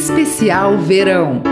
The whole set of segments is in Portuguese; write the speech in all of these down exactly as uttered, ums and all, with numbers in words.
Especial Verão.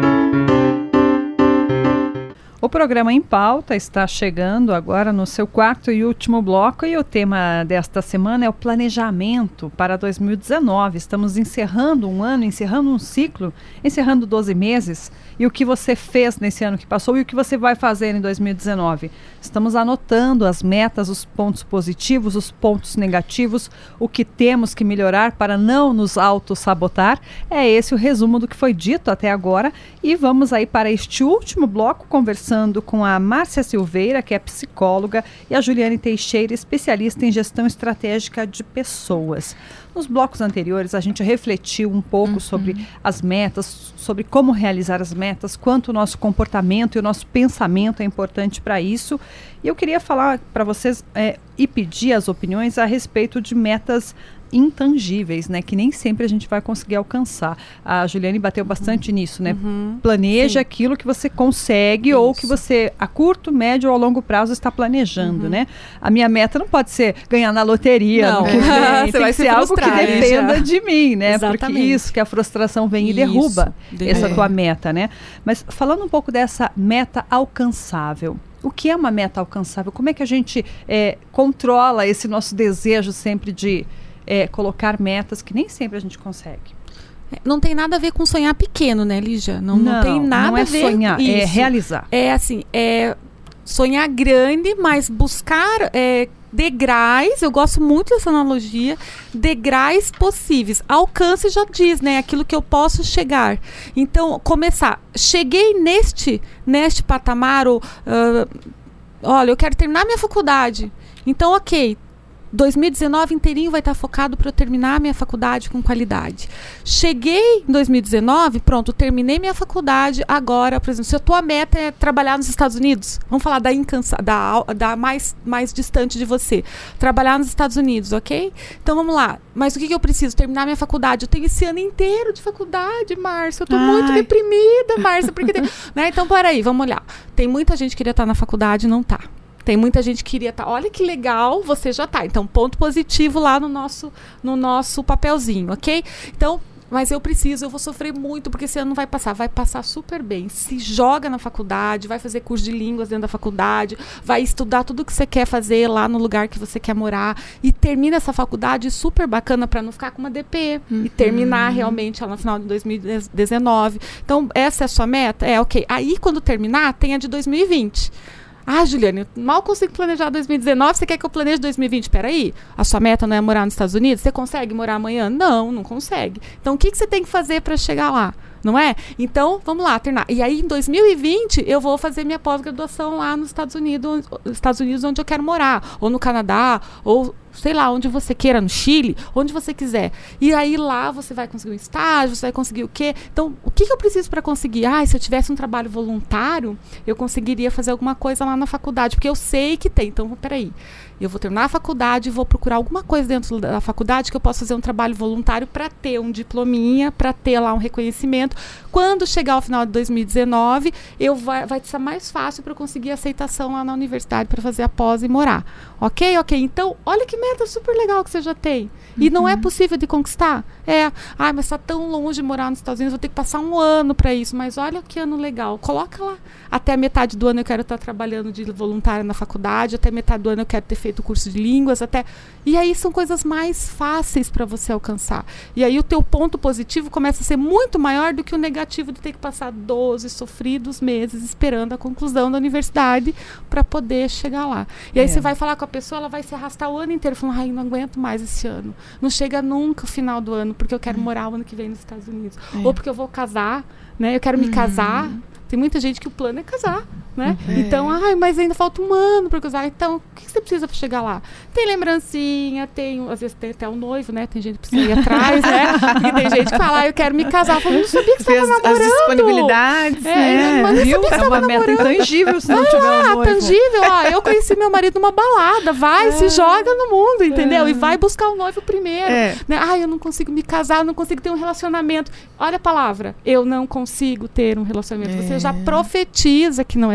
O programa Em Pauta está chegando agora no seu quarto e último bloco e o tema desta semana é o planejamento para dois mil e dezenove. Estamos encerrando um ano, encerrando um ciclo, encerrando doze meses. E o que você fez nesse ano que passou e o que você vai fazer em dois mil e dezenove. Estamos anotando as metas, os pontos positivos, os pontos negativos, o que temos que melhorar para não nos auto-sabotar. É esse o resumo do que foi dito até agora. E vamos aí para este último bloco conversando com a Márcia Silveira, que é psicóloga, e a Juliane Teixeira, especialista em gestão estratégica de pessoas. Nos blocos anteriores, a gente refletiu um pouco uhum. sobre as metas, sobre como realizar as metas, quanto o nosso comportamento e o nosso pensamento é importante para isso. E eu queria falar para vocês é, e pedir as opiniões a respeito de metas intangíveis, né, que nem sempre a gente vai conseguir alcançar. A Juliane bateu bastante uhum. nisso, né? Uhum. Planeja Sim. aquilo que você consegue Isso. ou que você a curto, médio ou a longo prazo está planejando, uhum. né? A minha meta não pode ser ganhar na loteria, não. no que vem. Você tem vai que ser algo que dependa de mim, né? Exatamente. Porque isso, que a frustração vem isso. e derruba de essa é. tua meta, né? Mas falando um pouco dessa meta alcançável, o que é uma meta alcançável? Como é que a gente é, controla esse nosso desejo sempre de É, colocar metas que nem sempre a gente consegue? Não tem nada a ver com sonhar pequeno, né, Lígia? Não, não, não tem nada não é a ver sonhar, isso. É realizar. É assim, é sonhar grande, mas buscar é, degraus, eu gosto muito dessa analogia, degraus possíveis. Alcance já diz, né, aquilo que eu posso chegar. Então, começar. Cheguei neste, neste patamar, ou, uh, olha, eu quero terminar minha faculdade. Então, ok, dois mil e dezenove inteirinho vai estar focado para eu terminar minha faculdade com qualidade. Cheguei em dois mil e dezenove, pronto, terminei minha faculdade, agora, por exemplo, se a tua meta é trabalhar nos Estados Unidos, vamos falar da, incansa, da, da mais, mais distante de você, trabalhar nos Estados Unidos, ok? Então vamos lá, mas o que, que eu preciso? Terminar minha faculdade. Eu tenho esse ano inteiro de faculdade, Márcia, eu estou muito deprimida, Márcia, porque tem... né? Então, peraí, vamos olhar. Tem muita gente que queria estar na faculdade e não está. Tem muita gente que queria estar, tá, olha que legal, você já está. Então, ponto positivo lá no nosso, no nosso papelzinho, ok? Então, mas eu preciso, eu vou sofrer muito, porque esse ano não vai passar. Vai passar super bem. Se joga na faculdade, vai fazer curso de línguas dentro da faculdade, vai estudar tudo que você quer fazer lá no lugar que você quer morar e termina essa faculdade super bacana para não ficar com uma D P uhum. e terminar realmente lá no final de dois mil e dezenove. Então, essa é a sua meta? É, ok. Aí, quando terminar, tem a de dois mil e vinte. Ah, Juliane, eu mal consigo planejar dois mil e dezenove, você quer que eu planeje dois mil e vinte? Peraí, a sua meta não é morar nos Estados Unidos? Você consegue morar amanhã? Não, não consegue. Então, o que, que você tem que fazer para chegar lá? Não é? Então, vamos lá, terminar. E aí, em dois mil e vinte, eu vou fazer minha pós-graduação lá nos Estados Unidos, Estados Unidos, onde eu quero morar. Ou no Canadá, ou sei lá, onde você queira, no Chile, onde você quiser. E aí lá você vai conseguir um estágio, você vai conseguir o quê? Então, o que, que eu preciso para conseguir? Ah, se eu tivesse um trabalho voluntário, eu conseguiria fazer alguma coisa lá na faculdade, porque eu sei que tem. Então, peraí, eu vou terminar a faculdade e vou procurar alguma coisa dentro da faculdade que eu possa fazer um trabalho voluntário para ter um diplominha, para ter lá um reconhecimento. Quando chegar ao final de dois mil e dezenove, eu vai, vai ser mais fácil para eu conseguir aceitação lá na universidade para fazer a pós e morar. Ok? Ok. Então, olha que meta super legal que você já tem. E uhum. não é possível de conquistar? É. Ai, mas está tão longe de morar nos Estados Unidos, vou ter que passar um ano para isso. Mas olha que ano legal. Coloca lá. Até a metade do ano eu quero estar trabalhando de voluntária na faculdade, até metade do ano eu quero ter feito o curso de línguas, até... E aí são coisas mais fáceis para você alcançar. E aí o teu ponto positivo começa a ser muito maior do que o negativo de ter que passar doze sofridos meses esperando a conclusão da universidade para poder chegar lá. E aí é. você vai falar com a pessoa, ela vai se arrastar o ano inteiro, falando, ai, não aguento mais esse ano. Não chega nunca o final do ano, porque eu quero é. morar o ano que vem nos Estados Unidos. É. Ou porque eu vou casar, né? Eu quero me uhum. casar. Tem muita gente que o plano é casar, né? É. Então, ai, mas ainda falta um ano para casar. Então, o que, que você precisa para chegar lá? Tem lembrancinha, tem, às vezes tem até o noivo, né? Tem gente que precisa ir atrás, né? E tem gente que fala, ah, eu quero me casar. Eu falo, não sabia que você estava namorando. As disponibilidades, é, né? Mas viu? É uma meta intangível se não ah, tiver um noivo. Tangível, ó, eu conheci meu marido numa balada. Vai, é. se joga no mundo, entendeu? É. E vai buscar o noivo primeiro. É. Né? Ai, eu não consigo me casar, eu não consigo ter um relacionamento. Olha a palavra, eu não consigo ter um relacionamento. É. Você já profetiza que não é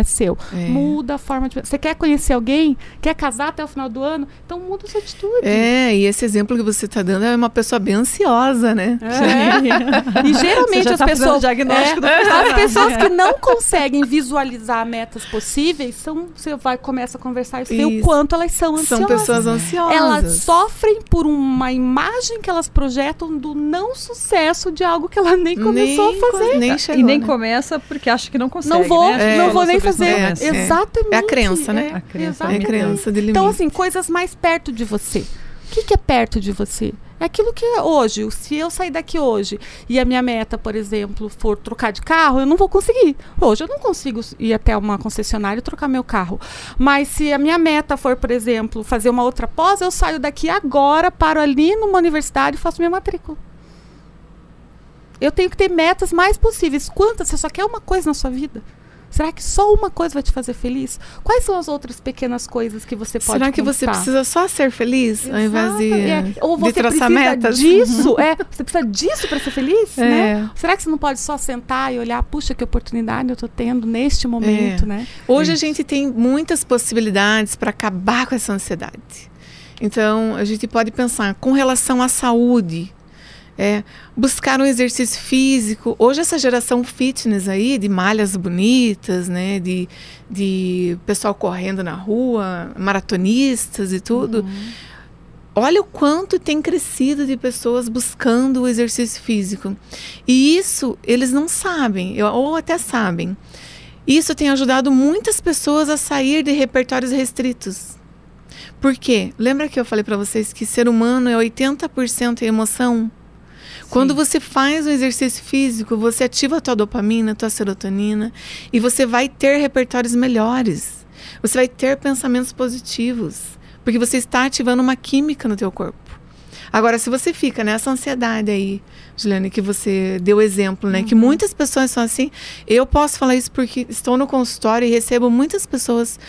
seu. É. Muda a forma de... Você quer conhecer alguém? Quer casar até o final do ano? Então muda a sua atitude. É, e esse exemplo que você está dando é uma pessoa bem ansiosa, né? É. E geralmente as tá pessoas... diagnóstico é, do as pessoas que não conseguem visualizar metas possíveis, são, você vai, começa a conversar e vê o quanto elas são ansiosas. São pessoas ansiosas. Elas sofrem por uma imagem que elas projetam do não sucesso de algo que ela nem começou nem, a fazer. Nem chegou, e nem né? começa porque acha que não consegue. Não vou, né? não É. vou nem Sobre fazer. isso, é, né? Exatamente. É a crença, né? É, A crença. É a exatamente. crença de limite. Então, assim, coisas mais perto de você. O que, que é perto de você? É aquilo que é hoje. Se eu sair daqui hoje e a minha meta, por exemplo, for trocar de carro, eu não vou conseguir. Hoje eu não consigo ir até uma concessionária e trocar meu carro. Mas se a minha meta for, por exemplo, fazer uma outra pós, eu saio daqui agora, paro ali numa universidade e faço minha matrícula. Eu tenho que ter metas mais possíveis. Quantas? Você só quer uma coisa na sua vida? Será que só uma coisa vai te fazer feliz? Quais são as outras pequenas coisas que você pode Será que conquistar? você precisa só ser feliz, Exato, ao invés de, é. Ou de você traçar precisa metas? disso, é, você precisa disso para ser feliz, É. né? Será que você não pode só sentar e olhar, puxa, que oportunidade eu estou tendo neste momento, É. né? Hoje a gente tem muitas possibilidades para acabar com essa ansiedade. Então, a gente pode pensar com relação à saúde, é, buscar um exercício físico. Hoje essa geração fitness aí, de malhas bonitas, né, de, de pessoal correndo na rua, maratonistas e tudo. Uhum. Olha o quanto tem crescido de pessoas buscando o exercício físico. E isso eles não sabem, ou até sabem. Isso tem ajudado muitas pessoas a sair de repertórios restritos. Por quê? Lembra que eu falei para vocês que ser humano é oitenta por cento emoção? Quando você faz um exercício físico, você ativa a tua dopamina, a tua serotonina, e você vai ter repertórios melhores. Você vai ter pensamentos positivos, porque você está ativando uma química no teu corpo. Agora, se você fica nessa ansiedade aí, Juliane, que você deu exemplo, né? Uhum. Que muitas pessoas são assim. Eu posso falar isso porque estou no consultório e recebo muitas pessoas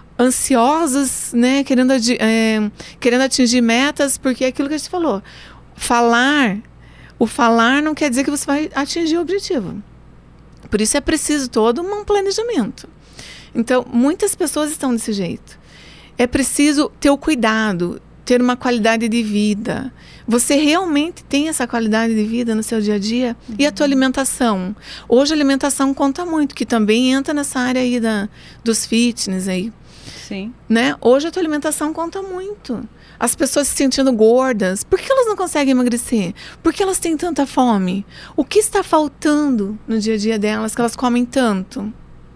ansiosas, né? Querendo, é, querendo atingir metas, porque é aquilo que a gente falou. Falar... O falar não quer dizer que você vai atingir o objetivo. Por isso é preciso todo um planejamento. Então, muitas pessoas estão desse jeito. É preciso ter o cuidado, ter uma qualidade de vida. Você realmente tem essa qualidade de vida no seu dia a dia? Uhum. E a tua alimentação? Hoje a alimentação conta muito, que também entra nessa área aí da, dos fitness aí. Sim. Né? Hoje a tua alimentação conta muito. As pessoas se sentindo gordas, por que elas não conseguem emagrecer? Por que elas têm tanta fome? O que está faltando no dia a dia delas que elas comem tanto?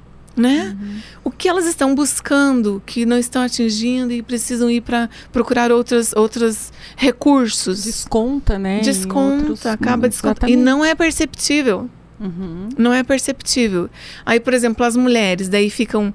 Né? Uhum. O que elas estão buscando que não estão atingindo e precisam ir para procurar outros, outros recursos? Desconta, né? Desconta, outros, acaba descontando. E não é perceptível. Uhum. Não é perceptível. Aí, por exemplo, as mulheres daí ficam...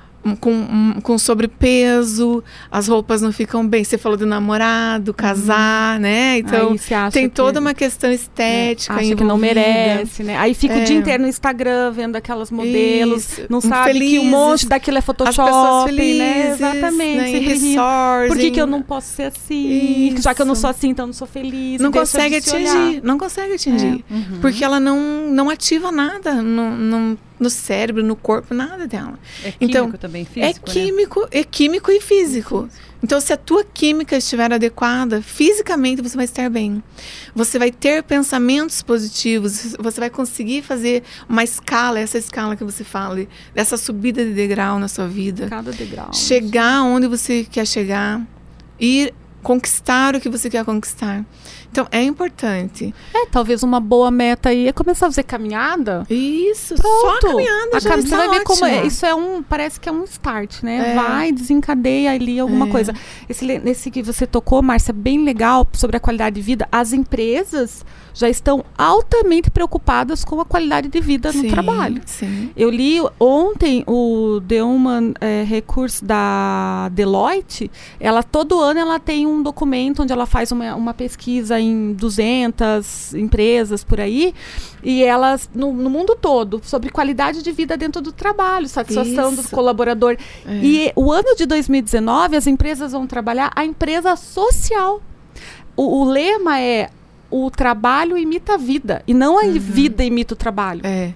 Com, com sobrepeso, as roupas não ficam bem. Você falou do namorado, casar, uhum. né? Então, tem toda que, uma questão estética. É, acha que não merece, né? Aí fica é. o dia inteiro no Instagram vendo aquelas modelos, Isso. não sabe felizes, que um monte daquilo é Photoshop, as pessoas felizes, né? Exatamente. Né? Em resort, Por que, que eu não posso ser assim? Isso. Já que eu não sou assim, então eu não sou feliz. Não consegue atingir, não consegue atingir. É. Uhum. Porque ela não, não ativa nada, não... não no cérebro, no corpo, nada dela. É químico então, também, físico, é químico, né? é químico e físico. físico. Então, se a tua química estiver adequada, fisicamente você vai estar bem. Você vai ter pensamentos positivos, você vai conseguir fazer uma escala, essa escala que você fala, dessa subida de degrau na sua vida. Cada degrau. Chegar onde você quer chegar, ir conquistar o que você quer conquistar. Então, é importante. É, talvez uma boa meta aí é começar a fazer caminhada. Isso, Pronto. só a caminhada a já cam está Você vai ótimo. ver como é, isso é um, parece que é um start, né? É. Vai, desencadeia ali alguma é. coisa. Esse, nesse que você tocou, Márcia, bem legal, sobre a qualidade de vida. As empresas já estão altamente preocupadas com a qualidade de vida sim, no trabalho. Sim. Eu li ontem o The Human é, Resource da Deloitte. Ela, todo ano, ela tem um documento onde ela faz uma, uma pesquisa em duzentas empresas por aí, e elas, no, no mundo todo, sobre qualidade de vida dentro do trabalho, satisfação Isso. do colaborador. É. E o ano de dois mil e dezenove, as empresas vão trabalhar a empresa social. O, o lema é: o trabalho imita a vida, e não a uhum. vida imita o trabalho. É.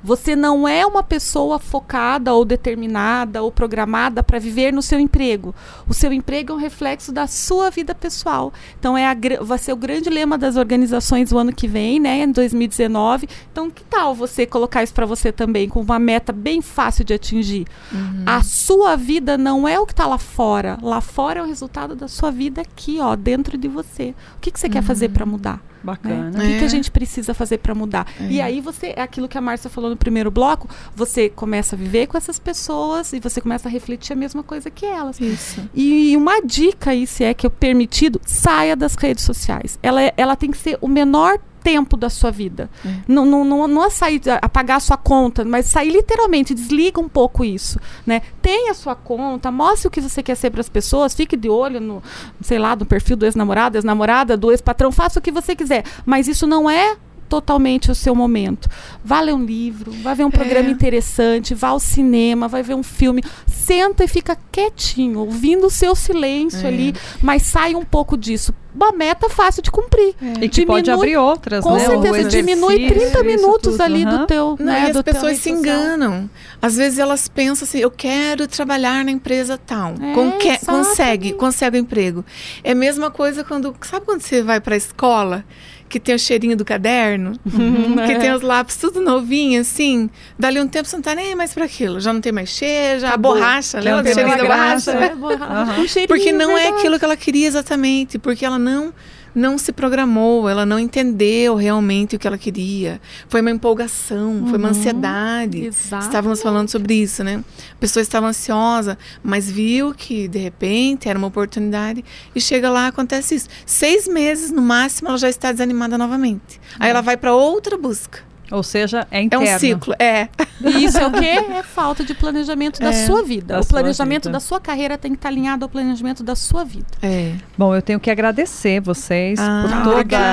Você não é uma pessoa focada ou determinada ou programada para viver no seu emprego. O seu emprego é um reflexo da sua vida pessoal. Então, é a, vai ser o grande lema das organizações o ano que vem, né, em dois mil e dezenove. Então, que tal você colocar isso para você também, com uma meta bem fácil de atingir? Uhum. A sua vida não é o que está lá fora. Lá fora é o resultado da sua vida aqui, ó, dentro de você. O que, que você uhum. quer fazer para mudar? Bacana. Né? O que, é. que a gente precisa fazer para mudar? É. E aí você, é aquilo que a Márcia falou no primeiro bloco, você começa a viver com essas pessoas e você começa a refletir a mesma coisa que elas. Isso. E uma dica aí, se é que é permitido, saia das redes sociais. Ela, é, ela tem que ser o menor tempo da sua vida. É. Não, não, não, não é sair, apagar a sua conta, mas sair literalmente, desliga um pouco isso, né? Tenha a sua conta, mostre o que você quer ser para as pessoas, fique de olho no, sei lá, no perfil do ex-namorado, ex-namorada, do ex-patrão, faça o que você quiser, mas isso não é totalmente o seu momento. Vá ler um livro, vá ver um programa é. interessante, vá ao cinema, vai ver um filme, senta e fica quietinho, ouvindo o seu silêncio é. ali, mas sai um pouco disso. Uma meta fácil de cumprir. É. E que diminui, pode abrir outras, com né? Com certeza, diminui trinta minutos ali uhum. do teu... Não, né, e as do pessoas se enganam. Às vezes elas pensam assim, eu quero trabalhar na empresa tal. É, Com que, consegue, consegue o emprego. É a mesma coisa quando... Sabe quando você vai para a escola, que tem o cheirinho do caderno, uhum, que é. tem os lápis tudo novinho, assim, dali um tempo você não tá nem mais para aquilo, já não tem mais cheiro, já Acabou. a borracha, lembra do cheirinho da borracha? É, borracha. Uhum. Um porque não verdade. é aquilo que ela queria exatamente, porque ela não... não se programou, ela não entendeu realmente o que ela queria. Foi uma empolgação, uhum, foi uma ansiedade. Exato. Estávamos falando sobre isso, né? A pessoa estava ansiosa, mas viu que, de repente, era uma oportunidade e chega lá, acontece isso. Seis meses, no máximo, ela já está desanimada novamente. Uhum. Aí ela vai para outra busca. Ou seja, é interno. É um ciclo, é. E isso é o quê? É falta de planejamento é, da sua vida. Da o planejamento vida. da sua carreira tem que estar alinhado ao planejamento da sua vida. É. Bom, eu tenho que agradecer vocês ah, por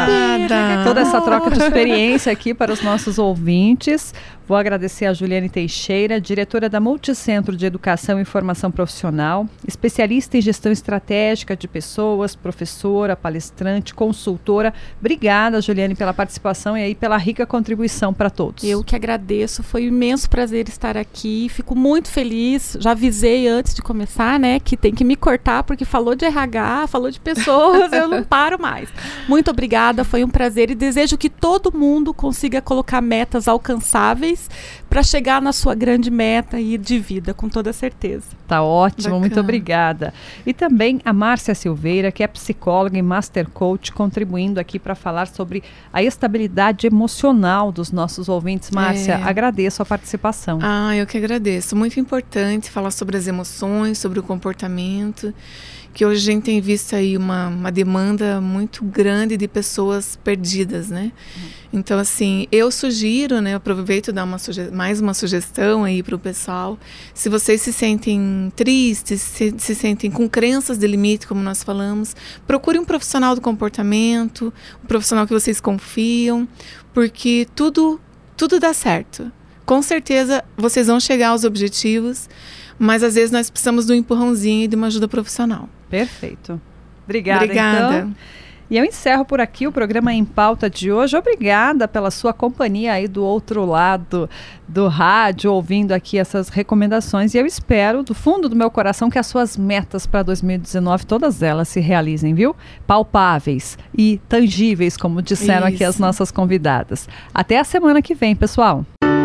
toda, toda essa troca de experiência aqui para os nossos ouvintes. Vou agradecer a Juliane Teixeira, diretora da Multicentro de Educação e Formação Profissional, especialista em gestão estratégica de pessoas, professora, palestrante, consultora. Obrigada, Juliane, pela participação e aí pela rica contribuição para todos. Eu que agradeço, foi um imenso prazer estar aqui, fico muito feliz. Já avisei antes de começar, né, que tem que me cortar porque falou de R H, falou de pessoas, eu não paro mais. Muito obrigada, foi um prazer e desejo que todo mundo consiga colocar metas alcançáveis para chegar na sua grande meta e de vida, com toda certeza. Tá ótimo, bacana. Muito obrigada. E também a Márcia Silveira, que é psicóloga e Master Coach, contribuindo aqui para falar sobre a estabilidade emocional dos nossos ouvintes. Márcia, é. agradeço a participação. Ah, eu que agradeço. Muito importante falar sobre as emoções, sobre o comportamento, que hoje a gente tem visto aí uma, uma demanda muito grande de pessoas perdidas, né? Uhum. Então, assim, eu sugiro, né, eu aproveito dar uma suge- mais uma sugestão aí para o pessoal. Se vocês se sentem tristes, se, se sentem com crenças de limite, como nós falamos, procure um profissional do comportamento, um profissional que vocês confiam, porque tudo, tudo dá certo. Com certeza, vocês vão chegar aos objetivos, mas às vezes nós precisamos de um empurrãozinho e de uma ajuda profissional. Perfeito. Obrigada, Obrigada. Então. E eu encerro por aqui o programa Em Pauta de hoje. Obrigada pela sua companhia aí do outro lado do rádio, ouvindo aqui essas recomendações. E eu espero, do fundo do meu coração, que as suas metas para dois mil e dezenove, todas elas se realizem, viu? Palpáveis e tangíveis, como disseram Isso. aqui as nossas convidadas. Até a semana que vem, pessoal.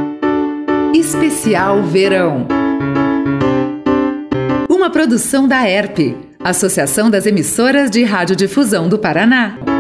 Especial Verão. Uma produção da E R P, Associação das Emissoras de Radiodifusão do Paraná.